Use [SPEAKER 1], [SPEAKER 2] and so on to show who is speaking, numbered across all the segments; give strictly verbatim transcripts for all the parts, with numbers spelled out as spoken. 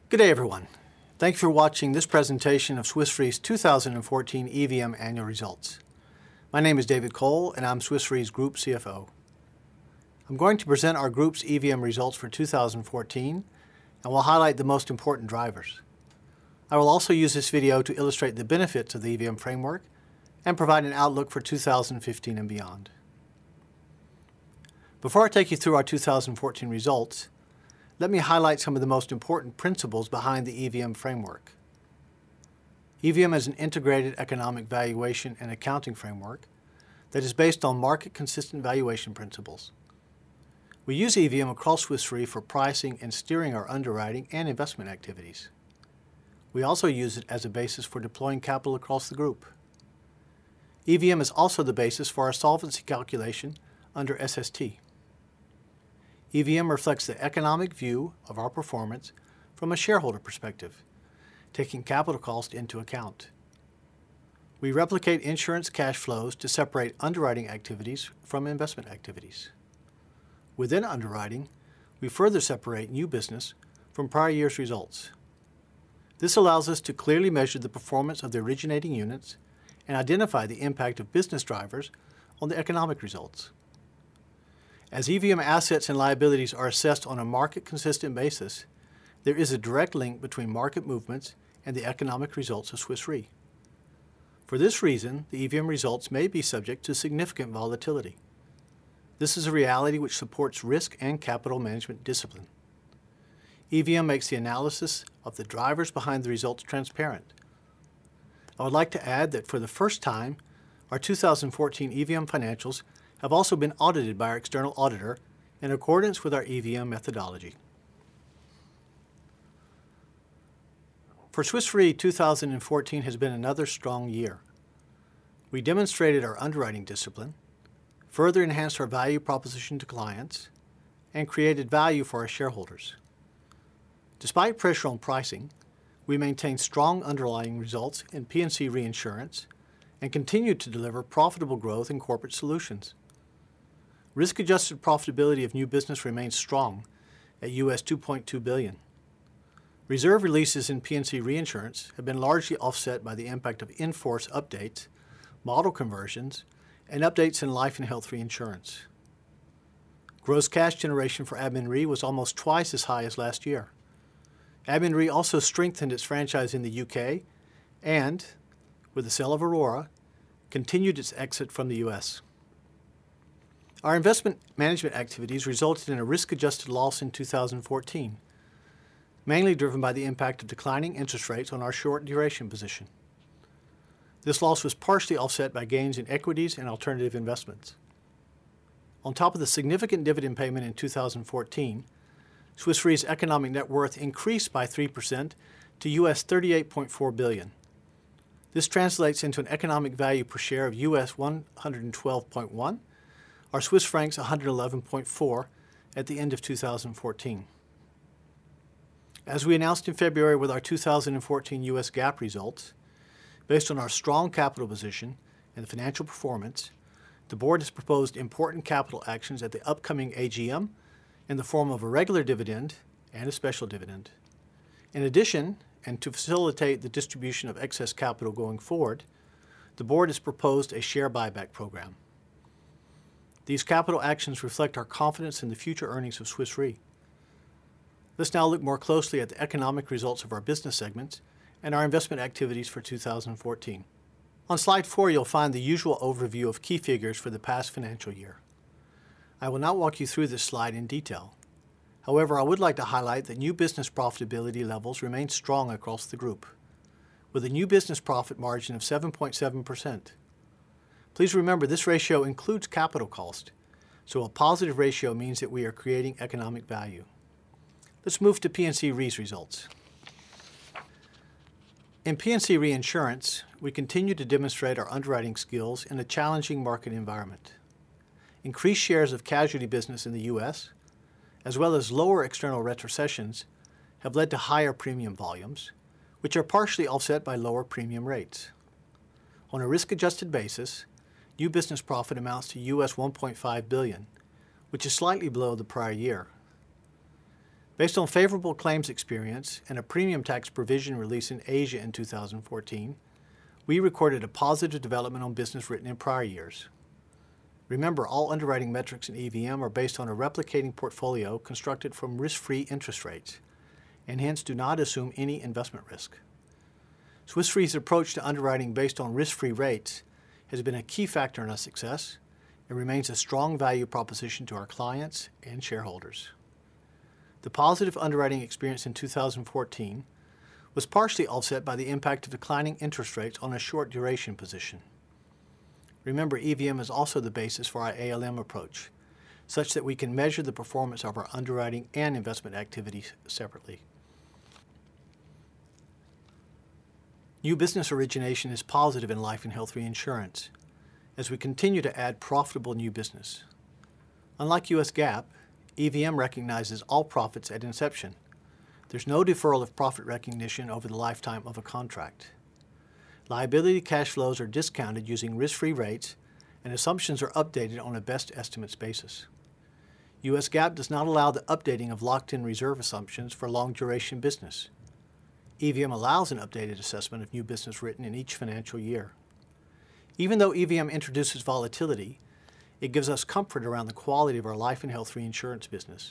[SPEAKER 1] Good day, everyone. Thank you for watching this presentation of Swiss Re's two thousand fourteen E V M annual results. My name is David Cole, and I'm Swiss Re's Group C F O. I'm going to present our group's E V M results for two thousand fourteen, and will highlight the most important drivers. I will also use this video to illustrate the benefits of the E V M framework and provide an outlook for two thousand fifteen and beyond. Before I take you through our two thousand fourteen results, let me highlight some of the most important principles behind the E V M framework. E V M is an integrated economic valuation and accounting framework that is based on market-consistent valuation principles. We use E V M across Swiss Re for pricing and steering our underwriting and investment activities. We also use it as a basis for deploying capital across the group. E V M is also the basis for our solvency calculation under S S T. E V M reflects the economic view of our performance from a shareholder perspective, taking capital cost into account. We replicate insurance cash flows to separate underwriting activities from investment activities. Within underwriting, we further separate new business from prior year's results. This allows us to clearly measure the performance of the originating units and identify the impact of business drivers on the economic results. As E V M assets and liabilities are assessed on a market-consistent basis, there is a direct link between market movements and the economic results of Swiss Re. For this reason, the E V M results may be subject to significant volatility. This is a reality which supports risk and capital management discipline. E V M makes the analysis of the drivers behind the results transparent. I would like to add that for the first time, our two thousand fourteen E V M financials have also been audited by our external auditor in accordance with our E V M methodology. For Swiss Re, two thousand fourteen has been another strong year. We demonstrated our underwriting discipline, further enhanced our value proposition to clients, and created value for our shareholders. Despite pressure on pricing, we maintained strong underlying results in P and C reinsurance and continued to deliver profitable growth in corporate solutions. Risk-adjusted profitability of new business remains strong at U S two point two billion dollars. Reserve releases in P and C reinsurance have been largely offset by the impact of in-force updates, model conversions, and updates in life and health reinsurance. Gross cash generation for Admin Re was almost twice as high as last year. Admin Re also strengthened its franchise in the U K and, with the sale of Aurora, continued its exit from the U S. Our investment management activities resulted in a risk-adjusted loss in two thousand fourteen, mainly driven by the impact of declining interest rates on our short duration position. This loss was partially offset by gains in equities and alternative investments. On top of the significant dividend payment in two thousand fourteen, Swiss Re's economic net worth increased by three percent to U S thirty-eight point four billion dollars. This translates into an economic value per share of U S one hundred twelve point one, or Swiss francs one hundred eleven point four at the end of two thousand fourteen. As we announced in February with our two thousand fourteen U S GAAP results, based on our strong capital position and financial performance, the board has proposed important capital actions at the upcoming A G M in the form of a regular dividend and a special dividend. In addition, and to facilitate the distribution of excess capital going forward, the board has proposed a share buyback program. These capital actions reflect our confidence in the future earnings of Swiss Re. Let's now look more closely at the economic results of our business segments and our investment activities for two thousand fourteen. On slide four, you'll find the usual overview of key figures for the past financial year. I will not walk you through this slide in detail. However, I would like to highlight that new business profitability levels remain strong across the group, with a new business profit margin of seven point seven percent. Please remember this ratio includes capital cost, so a positive ratio means that we are creating economic value. Let's move to P and C Re's results. In P and C reinsurance, we continue to demonstrate our underwriting skills in a challenging market environment. Increased shares of casualty business in the U S, as well as lower external retrocessions, have led to higher premium volumes, which are partially offset by lower premium rates. On a risk-adjusted basis, new business profit amounts to U S one point five billion dollars, which is slightly below the prior year. Based on favorable claims experience and a premium tax provision release in Asia in two thousand fourteen, we recorded a positive development on business written in prior years. Remember, all underwriting metrics in E V M are based on a replicating portfolio constructed from risk-free interest rates, and hence do not assume any investment risk. Swiss Re's approach to underwriting based on risk-free rates has been a key factor in our success and remains a strong value proposition to our clients and shareholders. The positive underwriting experience in two thousand fourteen was partially offset by the impact of declining interest rates on a short duration position. Remember, E V M is also the basis for our A L M approach, such that we can measure the performance of our underwriting and investment activities separately. New business origination is positive in life and health reinsurance as we continue to add profitable new business. Unlike U S GAAP, E V M recognizes all profits at inception. There's no deferral of profit recognition over the lifetime of a contract. Liability cash flows are discounted using risk-free rates, and assumptions are updated on a best estimates basis. U S GAAP does not allow the updating of locked-in reserve assumptions for long-duration business. E V M allows an updated assessment of new business written in each financial year. Even though E V M introduces volatility, it gives us comfort around the quality of our life and health reinsurance business.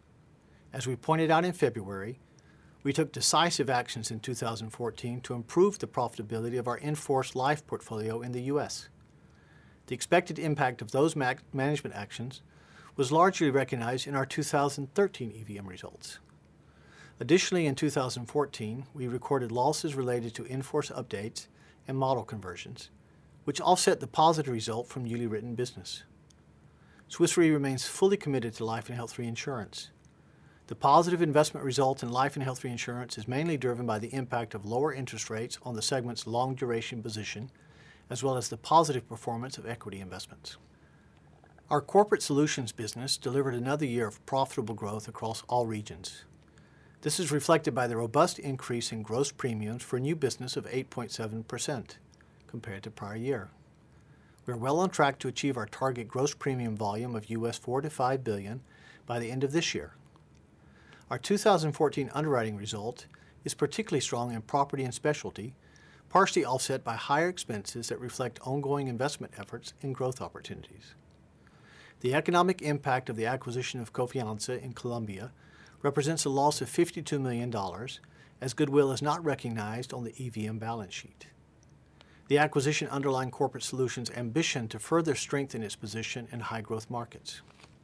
[SPEAKER 1] As we pointed out in February, we took decisive actions in two thousand fourteen to improve the profitability of our in-force life portfolio in the U S. The expected impact of those ma- management actions was largely recognized in our two thousand thirteen E V M results. Additionally, in two thousand fourteen, we recorded losses related to in-force updates and model conversions, which offset the positive result from newly written business. Swiss Re remains fully committed to life and health reinsurance. The positive investment result in life and health reinsurance is mainly driven by the impact of lower interest rates on the segment's long-duration position, as well as the positive performance of equity investments. Our corporate solutions business delivered another year of profitable growth across all regions. This is reflected by the robust increase in gross premiums for new business of eight point seven percent compared to prior year. We are well on track to achieve our target gross premium volume of U S four to five billion dollars by the end of this year. Our two thousand fourteen underwriting result is particularly strong in property and specialty, partially offset by higher expenses that reflect ongoing investment efforts and growth opportunities. The economic impact of the acquisition of Confianza in Colombia represents a loss of fifty-two million dollars, as goodwill is not recognized on the E V M balance sheet. The acquisition underlined Corporate Solutions' ambition to further strengthen its position in high-growth markets.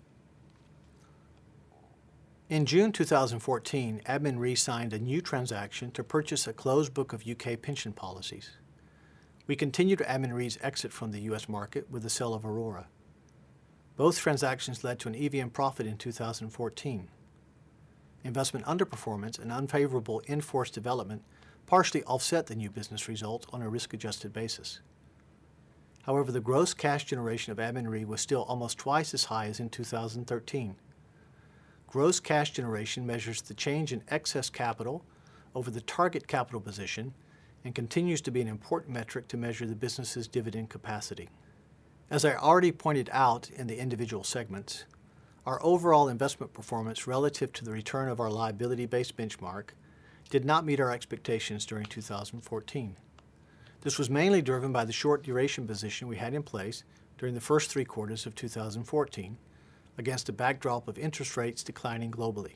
[SPEAKER 1] In June two thousand fourteen, Admin Re signed a new transaction to purchase a closed book of U K pension policies. We continued Admin Re's exit from the U S market with the sale of Aurora. Both transactions led to an E V M profit in two thousand fourteen. Investment underperformance and unfavorable in-force development partially offset the new business results on a risk-adjusted basis. However, the gross cash generation of Admin Re was still almost twice as high as in two thousand thirteen. Gross cash generation measures the change in excess capital over the target capital position and continues to be an important metric to measure the business's dividend capacity. As I already pointed out in the individual segments, our overall investment performance relative to the return of our liability-based benchmark did not meet our expectations during two thousand fourteen. This was mainly driven by the short duration position we had in place during the first three quarters of two thousand fourteen, against a backdrop of interest rates declining globally.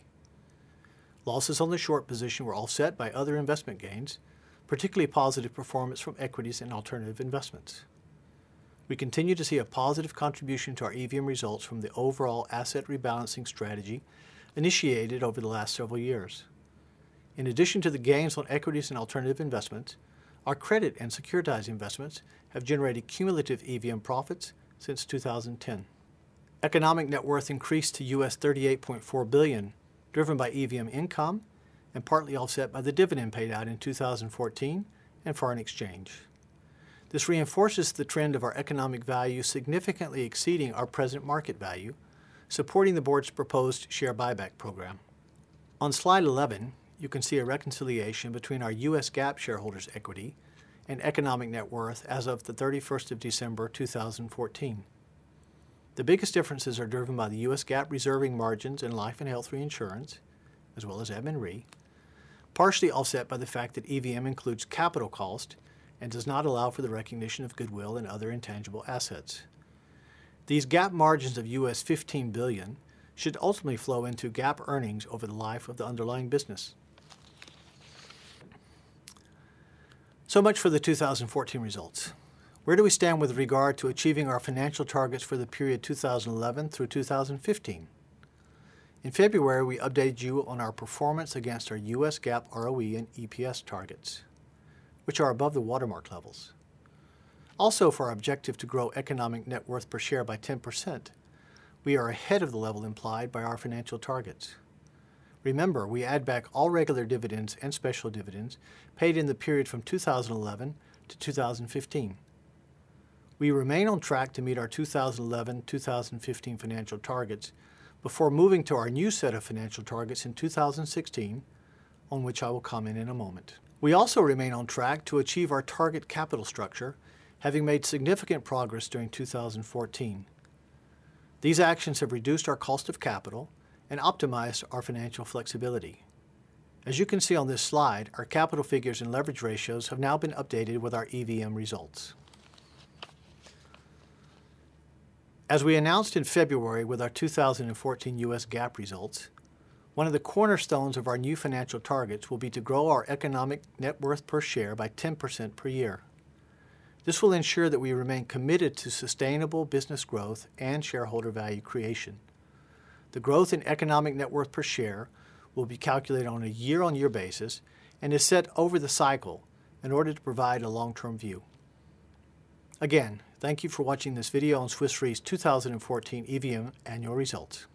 [SPEAKER 1] Losses on the short position were offset by other investment gains, particularly positive performance from equities and alternative investments. We continue to see a positive contribution to our E V M results from the overall asset rebalancing strategy initiated over the last several years. In addition to the gains on equities and alternative investments, our credit and securitized investments have generated cumulative E V M profits since two thousand ten. Economic net worth increased to U S thirty-eight point four billion dollars, driven by E V M income and partly offset by the dividend paid out in two thousand fourteen and foreign exchange. This reinforces the trend of our economic value significantly exceeding our present market value, supporting the board's proposed share buyback program. On slide eleven, you can see a reconciliation between our U S GAAP shareholders' equity and economic net worth as of the thirty-first of December two thousand fourteen. The biggest differences are driven by the U S GAAP reserving margins in life and health reinsurance as well as Admin Re, partially offset by the fact that E V M includes capital cost and does not allow for the recognition of goodwill and other intangible assets. These GAAP margins of U S fifteen billion dollars should ultimately flow into GAAP earnings over the life of the underlying business. So much for the two thousand fourteen results. Where do we stand with regard to achieving our financial targets for the period two thousand eleven through two thousand fifteen? In February, we updated you on our performance against our U S GAAP R O E and E P S targets, which are above the watermark levels. Also, for our objective to grow economic net worth per share by ten percent, we are ahead of the level implied by our financial targets. Remember, we add back all regular dividends and special dividends paid in the period from two thousand eleven to two thousand fifteen. We remain on track to meet our two thousand eleven to two thousand fifteen financial targets before moving to our new set of financial targets in two thousand sixteen, on which I will comment in a moment. We also remain on track to achieve our target capital structure, having made significant progress during two thousand fourteen. These actions have reduced our cost of capital and optimized our financial flexibility. As you can see on this slide, our capital figures and leverage ratios have now been updated with our E V M results. As we announced in February with our two thousand fourteen U S GAAP results, one of the cornerstones of our new financial targets will be to grow our economic net worth per share by ten percent per year. This will ensure that we remain committed to sustainable business growth and shareholder value creation. The growth in economic net worth per share will be calculated on a year-on-year basis and is set over the cycle in order to provide a long-term view. Again, thank you for watching this video on Swiss Re's two thousand fourteen E V M annual results.